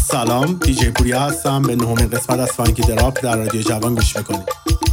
سلام، دیجی پوریا هستم. به نهمین قسمت از فانکی دراپ در رادیو جوان گوش میکنید.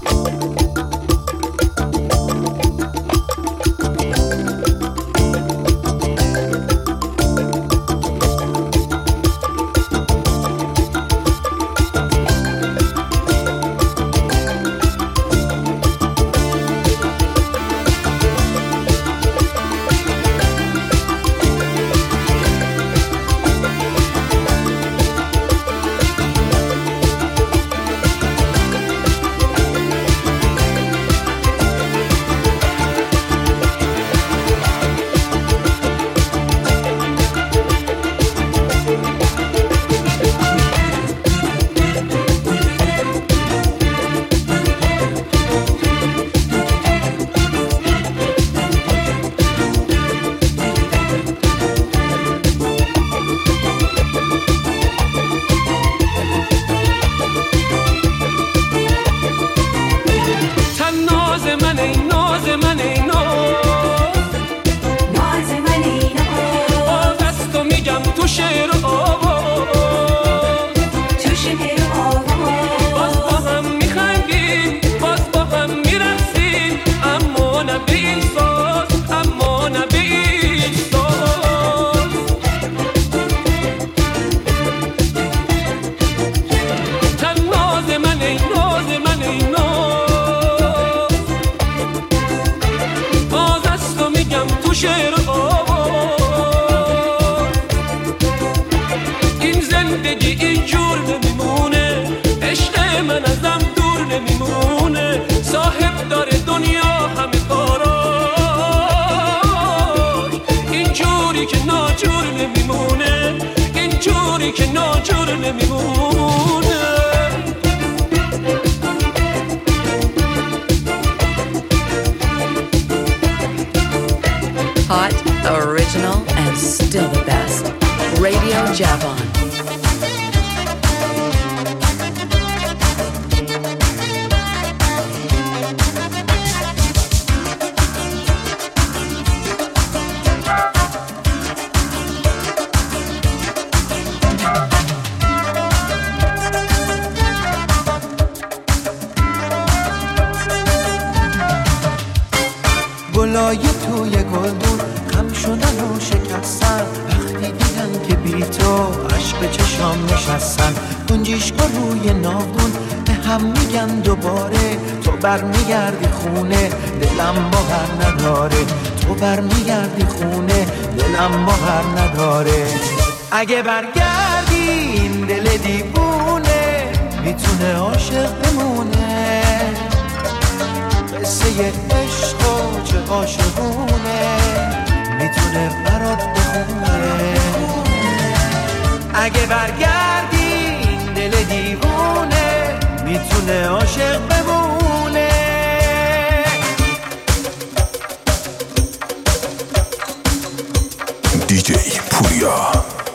Hot, original, and still the best. Radio Javon. گلای توی گلدون خم شدن و شکستن، وقتی دیدن که بی تو عشق چشام نشستن. گنجیشکا روی ناودون به هم میگن دوباره، تو برمیگردی خونه دلم باور نداره، تو برمیگردی خونه دلم باور نداره. اگه برگردی این دل دیوونه میتونه عاشق بمونه، قصه عشق و چه عاشقونه میتونه برات بخونه. اگه برگردی این دل دیوونه میتونه عاشق بمونه. دیجی پوریا.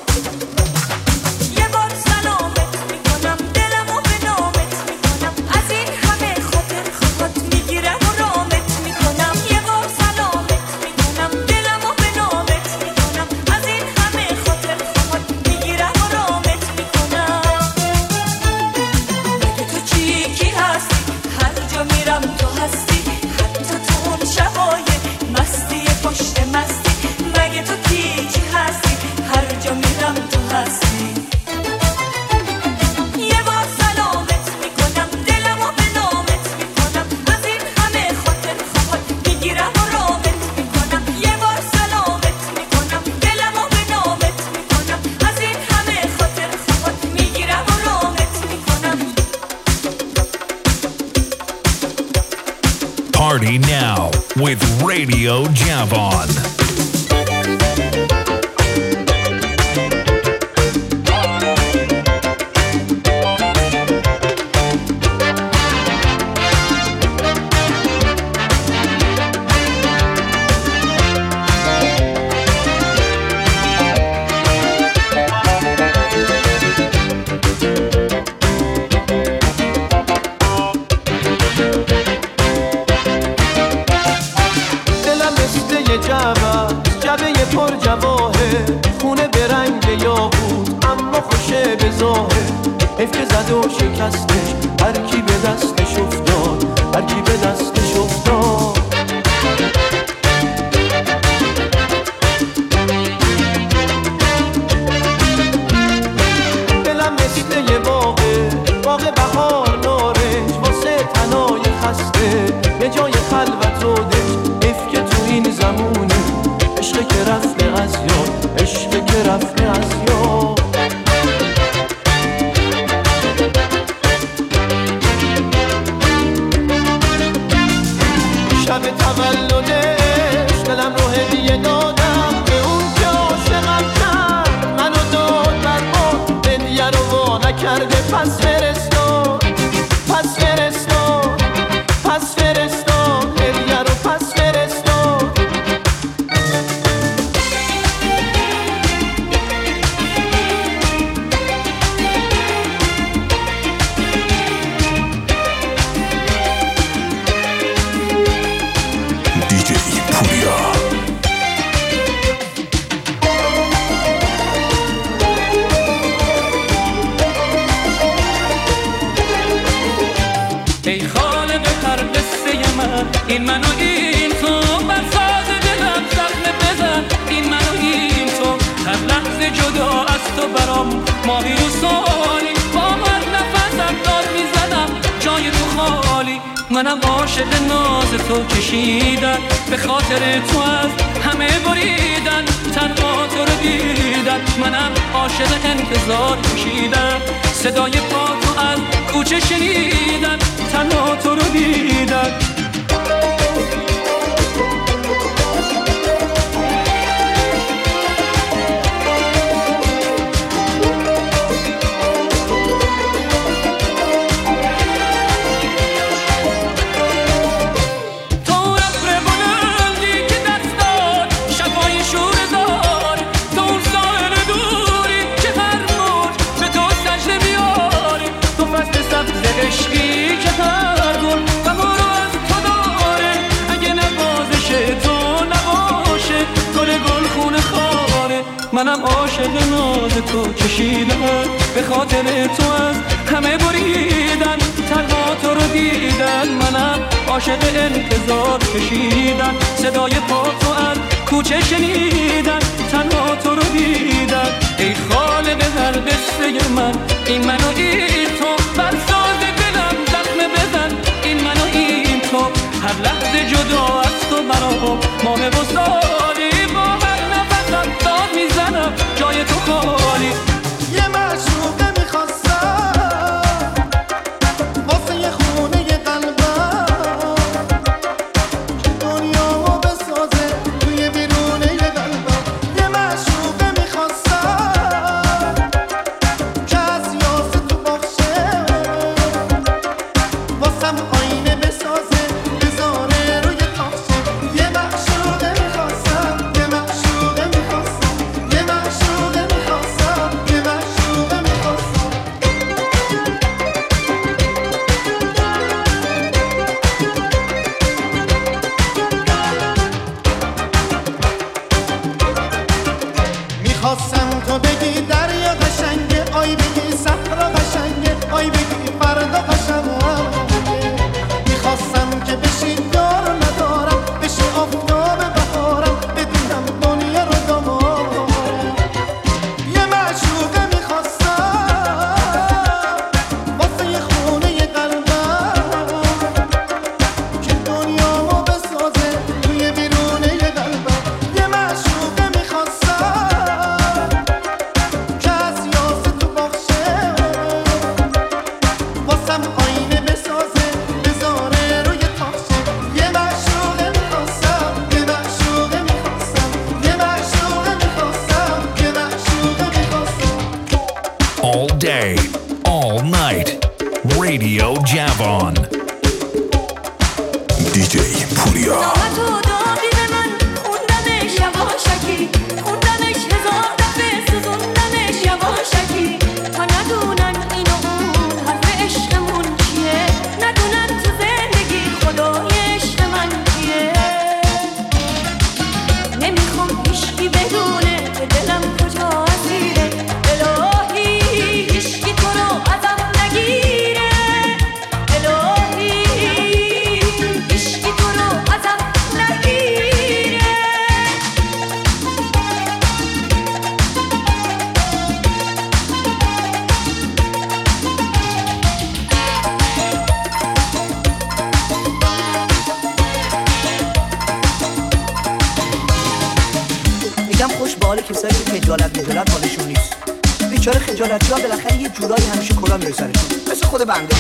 Party now with Radio Javon. دلم مثل یه جمع حیف که زد و شکستش، هر کی به دستش افتاد، هر کی به دستش افتاد. دلم مثل یه باغ بهار نارنج، واسه تنای خسته به جای خلوت و دنج. حیف که تو این زمونه عشق که رفته از یاد، عشق که رفته از یاد. شب تولدش دلم رو هدیه دادم به اون که عاشقم کرد، منو داد برباد، هدیه رو وا نکرده. پس فرستاد، پس فرستاد، پس فرستاد، هدیه رو پس فرستاد. دیجی پوریا. ای خالق هر قصه من، این منو این تو، بر ساز دلم زخم بزن. این منو این تو، هر لحظه جدا از تو برام ماهی و سالی. با هر نفسم داد میزنم جای تو خالی. منم عاشق ناز تو کشیدن، به خاطر تو از همه بریدن، تنها تو رو دیدن. منم عاشق انتظار کشیدن، صدای پا تو از کوچه شنیدن، تنها تو رو دیدن. عشقی که هر گل بهار از تو داره، اگه نوازش تو نباشه گل گل خونه خاره. منم عاشق ناز تو کشیدم، به خاطر تو از همه بریدن، تنها تو رو دیدن. منم عاشق انتظار کشیدن، صدای پا تو از کوچه شنیدن، تنها تو رو دیدن. ای خالق هر قصه من، این منو این تو، بر ساز دلم زخم بزن. این منو این تو، هر لحظه جدا از تو برام ماه و سالی. با هر نفسم داد میزنم جای تو خالی. یه معشوقه میخواستم واسه یه خونه یه قلبم، که دنیامو بسازه توی بیرونه یه قلبم. یه معشوقه میخواستم که از یاسه تو باخشه، واسم آینه بسازه بذاره روی تاخشه. یه معشوقه میخواستم، یه معشوقه میخواستم، یه معشوقه میخواستم، یه معشوقه میخواستم. میخواستم تو بگی دریا قشنگه، آی بگی صحرا قشنگه، آی بگی فردا قشنگه. میخواستم که بشی دار ندارم، بشی آفتاب بهارم، بدونم دنیا رو دامارم. یه معشوقه میخواستم واسه یه خونه یه قلبم، که دنیامو بسازه توی بیرونه یه قلبم. یه معشوقه میخواستم که از یاسه تو باخشه، واسم آینه بسازه بذاره روی تاخشه. یه معشوقه میخواستم، یه معشوقه میخواستم، یه معشوقه میخواستم، یه معشوقه میخواستم. All day, all night. Radio Javon. DJ پوریا. تو دادی به من، خوندمش یواشکی، خوندمش هزار دفعه، سوزوندمش یواشکی. تا ندونن این و اون حرف عشقمون چیه، ندونن تو زندگی خدای عشق من کیه. نمیخوام هیچکی بدونه که دلم کجا اسیره، الهی هیچکی تو رو ازم خجالتی‌ها بالاخره یه جورایی همیشه کلا میره سرشون، مثل خود بنده.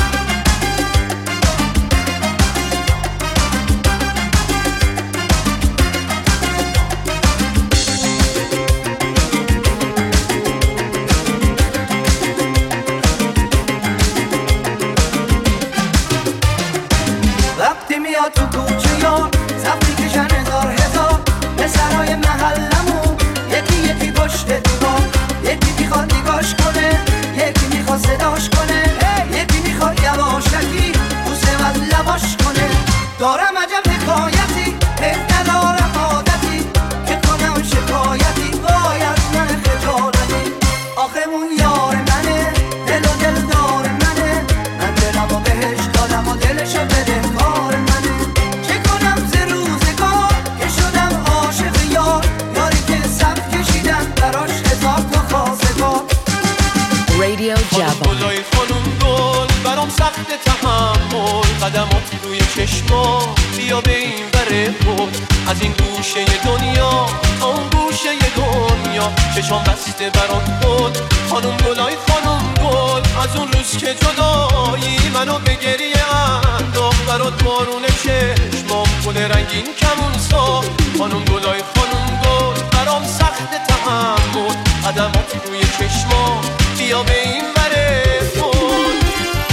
وقتی میاد تو کوچه یا زفتی کشن هزار پسرای محلمون یکی یکی پشت دیوار، یکی میخواد نگاش کنه، یکی میخواد صداش کنه، یکی میخواد یواشکی بوسه از لباش کنه. دارم عجب حکایتی ندارم عادتی که کنم شکایتی باید من خجالتی. آخه اون یار منه، دل و دل دار منه، من دلم و بهش دادم و دلشو بده کار منه. چه کنم ز روزگار که شدم عاشق یار، یاری که صف کشیدم براش هزار تا خواستگار. Radio Jabon. گلای خانم گل برام سخت تحمل، قدمات روی چشما بیا به این بره بود، از این گوشه دنیا اون گوشه دنیا چشم بسته برات بود. خانم گلای خانم گل از اون روز که جدایی منو به گریه انداخت، برات بارون چشمام گل رنگین کمون ساخت. خانم گلای خانم گل برام سخت تحمل، قدمات روی چشما بیا به این بره بود.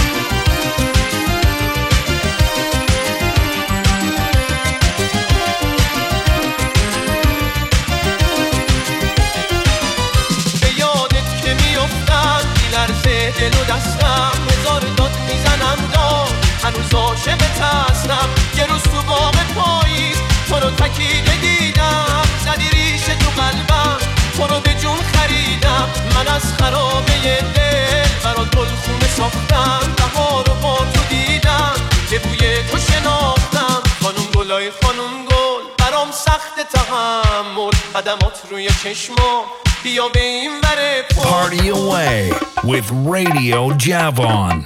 به یادت که میافتم میلرزه دل و دستم، هزار داد میزنم داد هنوز عاشقت هستم. یه روز تو باغ پاییز تو رو تکیده دیدم، زدی ریشه تو قلبم تو رو به جون خریدم. من از خرابه دل برات گلخونه ساختم، بهار رو با تو دیدم که بوی تو شناختم. خانم گلای خانم گل برام سخت تحمل، قدمات روی چشما بیا به این وره پل. Party away with Radio Javon.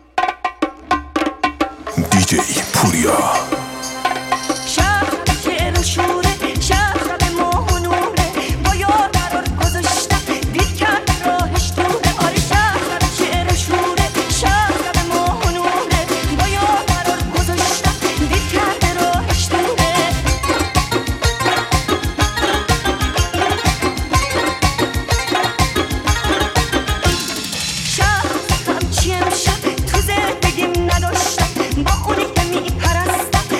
DJ پوریا. شهر که رو شوره، شهر به ماه و نوره، با یار قرار گذاشتم دید کرد راهش دوره. آره شهر که رو شوره، شهر به ماه و نوره، با یار قرار گذاشتم دید کرد راهش دوره. شهر همچی امشب تو زندگیم نداشتم، با اونی که میپرستم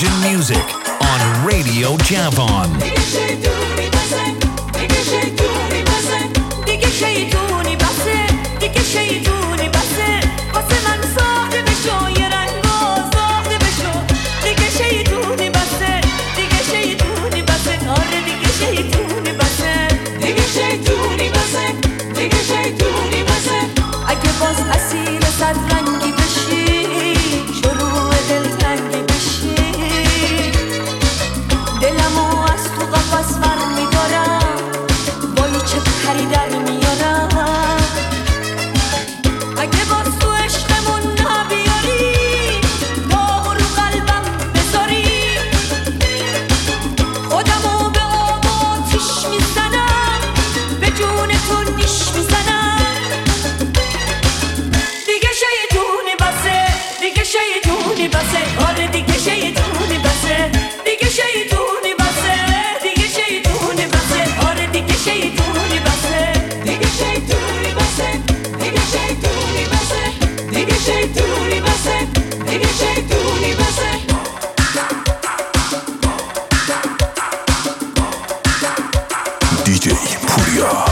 Persian music on Radio Javon. اگه باز اسیر صد رنگی بشی شروع دلتنگی بشی دلمو از تو قفس بر میدارم وای چه پری در میارم اگه باز تو عشقمون نبیاری داغ رو قلبم بذاری خودمو به آب آتیش میزنم به جون تو نیش میزنم شیطونی بسه آره دیگه شیطونی بسه دیگه شیطونی بسه دیگه شیطونی بسه آره دیگه شیطونی بسه دیگه شیطونی بسه دیگه شیطونی بسه دیگه شیطونی بسه دیگه شیطونی بسه دیجی پوریا.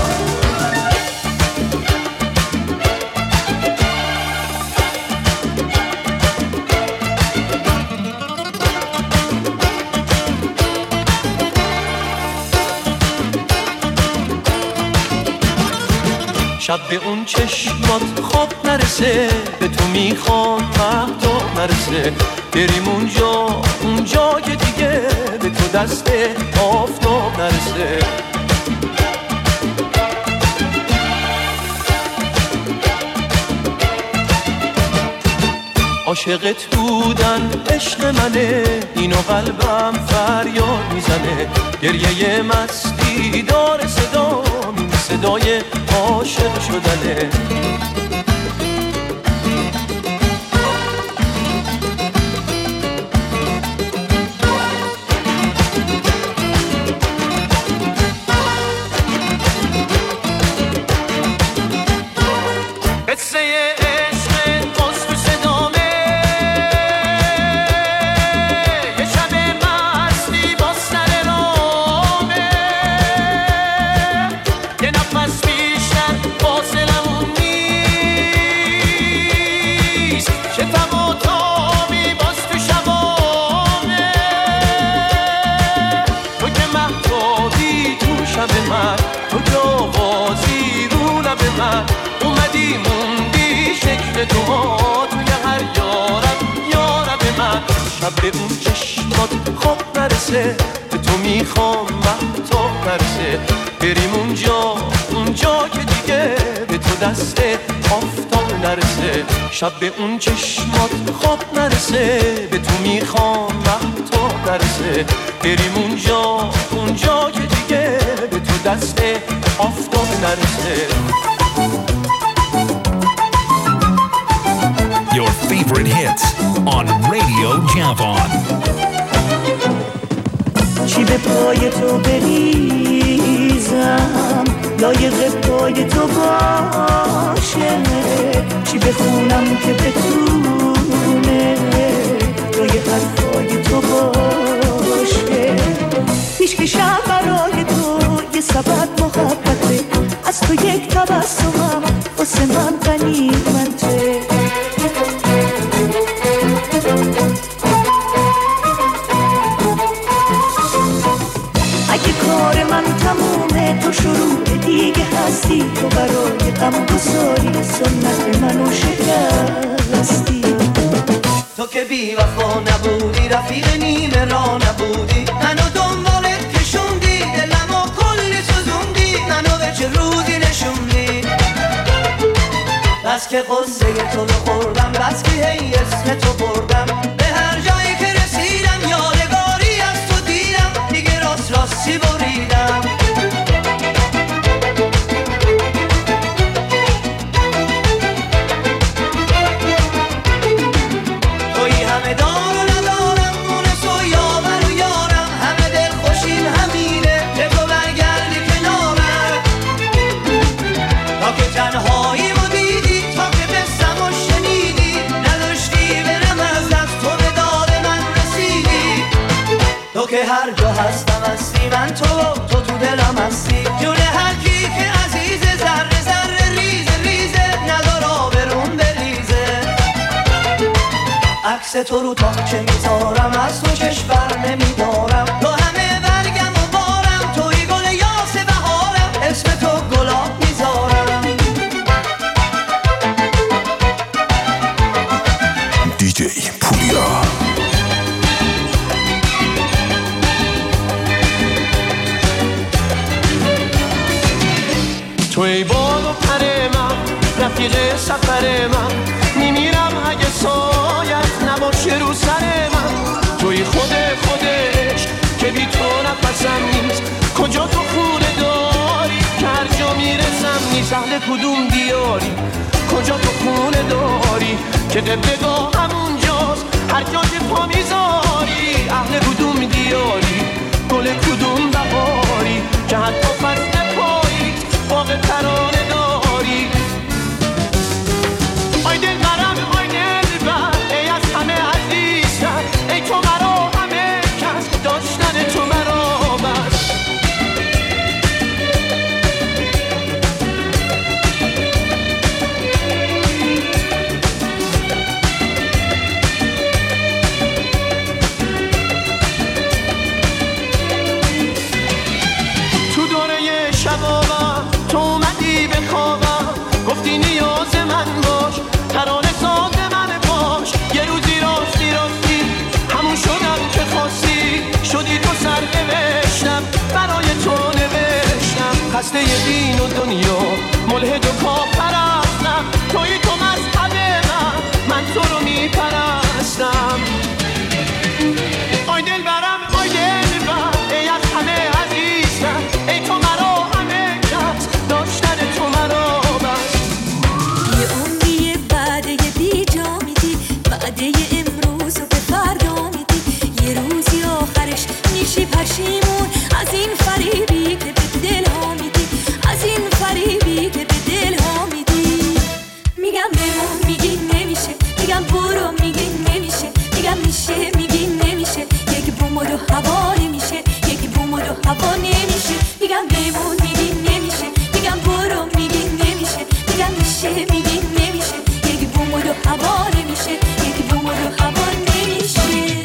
شب به اون چشمات خواب نرسه به تو میخوام مهتاب نرسه بریم اونجا که دیگه به تو دست آفتاب نرسه عاشقت بودن عشق منه اینو قلبم فریاد میزنه گریه مستی داره صدا صدای عاشق شدنه قصه عشق باز تو صدامه یه شب مستی باز سر رامه یه نفس بیشتر فاصلمون نیست شتم و تابی باز تو شبامه تو که مهتابی تو شب من تو که آوازی رو لب من اومدی موندی شکل تو ها توی هر یارب من شب به اون چشمات خواب نرسه به تو میخوام مهتاب نرسه بریم اونجا که دیگه به تو دست آفتاب نرسه شب به اون چشمات خواب نرسه به تو میخوام مهتاب نرسه بریم اونجا که دیگه به تو دست آفتاب نرسه Your favorite hits on Radio Javon. چی به پای تو بریزم لایق پای تو باشه چی بخونم که بتونه جای حرفای تو باشه پیش کشم برای تو یه سبب محبته از تو یک تبسمم واسه من غنیمته اگه کار من تمومه تو شروع دیگه هستی تو برای غم گساری سنت منو شکستی تو که بی وفا نبودی رفیق نیمه را نبودی منو دنبالت کشوندی دلمو کلی سوزوندی منو به چه روزی نشوندی بس که قصه تو رو خوردم بس که هی اسم تو بردم به هر جایی که رسیدم یادگاری از تو دیدم دیگه راستی بریدم توی همه دار و ندارم مونس و یاور و یارم همه دل خوشیم همینه که تو برگردی کنارم تا که تنهایی و دیدی تا که بستم و شنیدی نداشتی برم از دست تو که هر جا هستم هستی، من تو دلم هستی. جون هر کی که عزیزه، ذره ذره ریزه ریزه، ندار آبرون بریزه. عکس تو رو تاقچه میذارم، از تو چشم بر نمیدارم. تو همه برگم و بارم، توی گل یاس بهارم، اسم تو گلاب میذارم. دیجی پوریا. توی باد و پر من، رفیق سفر من، میمیرم اگه سایت نباشه رو سر من. توی خودش که بی تو نفسم نیست، کجا تو خونه داری که هر جا میرسم نیست. اهل کدوم دیاری، کجا تو خونه داری که قبلگاه همونجاست هر جا که پا میذاری. اهل کدوم دیاری، گل کدوم بهاری که حتی فصل پاییز باغ ترانه داری. آی دل برم، آی دل بر، ای از همه عزیزتر، ای تو مرا همه کس، داشتن تو مرا بس. تو دوره شبابم تو اومدی به خوابم، گفتی نیاز من باش، ترانه ساز من باش. یه روزی راستی همون شدم که خواستی، شدی تو سر نوشتم برای تو نوشتم. خسته دین و دنیا، ملحد و کافرستم، توی تو مذهب من تو رو میپرستم. آی دل برم، آی دل بر، ای از همه عزیزتر، ای تو مرا همه کس، داشتن تو مرا بس. یه عمریه بعده یه بی جا میدی، بعده یه امروز رو به فردا میدی. یه روزی آخرش میشی پشیمون از این فریبی که به دل ها میدی، از این فریبی که به دل ها میدی. میگم بمون، میگی نمیشه، میگم برو، میگی نمیشه، میگم میشه، میگی نمیشه. یک بوم و دو هوا نمیشه، یک بوم و دو هوا نمیشه. میگم بمون، میگی نمیشه، میگم برو، میگی نمیشه، میگم میشه، میگی نمیشه. یک بوم و دو هوا نمیشه، یک بوم و دو هوا نمیشه.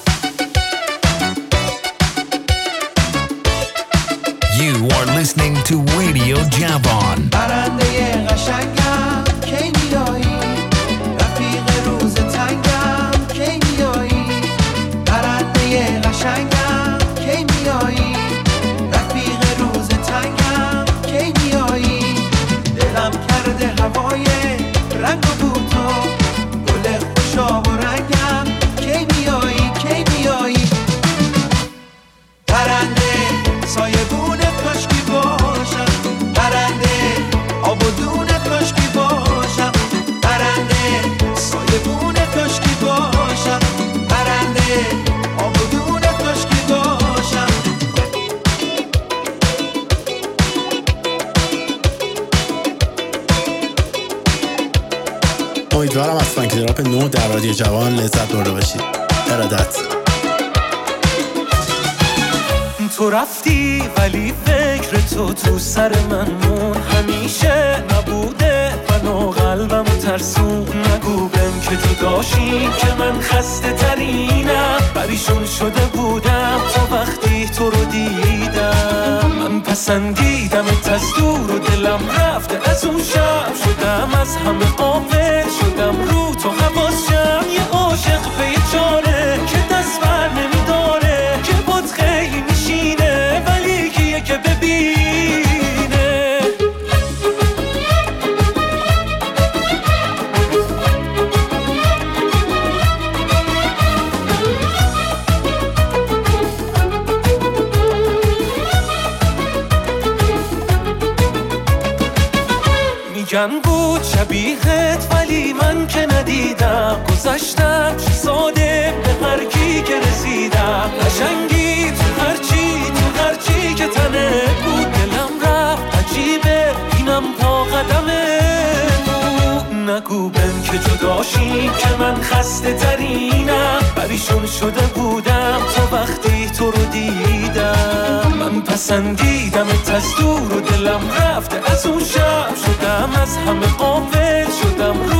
You are listening to Radio Javon. پرنده قشنگم کی میایی، رفیق روز تنگم کی میایی. پرنده قشنگم کی میایی، رفیق روز تنگم کی میایی. دلم کرده هوای رنگ و بوتو، گل خوشاب و رنگم کی میایی، کی میایی. پرنده سایبون کاشکی باشم، پرنده آب و دون کاشکی باشم، پرنده سایبون کاشکی باشم، پرنده آب و دون کاشکی باشم. امیدوارم از فانکی دراپ 9 در رادیو جوان لذت برده باشید. ارادت. تو رفتی ولی فکر تو سر من مون، همیشه نبوده من و قلبم ترسون. نگو بهم که جداشی که من خسته ترینم، پریشون شده بودم تا وقتی تو رو دیدم. من پسندیدمت از دور و دلم رفته از اون شب، شدم از همه غافل، شدم رو تو حواسم. یه عاشق به یه چاره که دست بر نمیداره، که بود خیلی میشینه ولی کیه که ببینه. میگن بود شبیهت ولی من که ندیدم، گذشتم ساده به هر کی که رسیدم. قشنگی تو هرچی که تنه بود، دلم رفت عجیبه اینم تا قدمه بود. نگو بهم که جداشی که من خسته ترینم، پریشون شده بودم تا وقتی تو تو رو دیدم، من پسندیدم از دور و دلم رفته از اون شب، شدم از همه غافل، شدم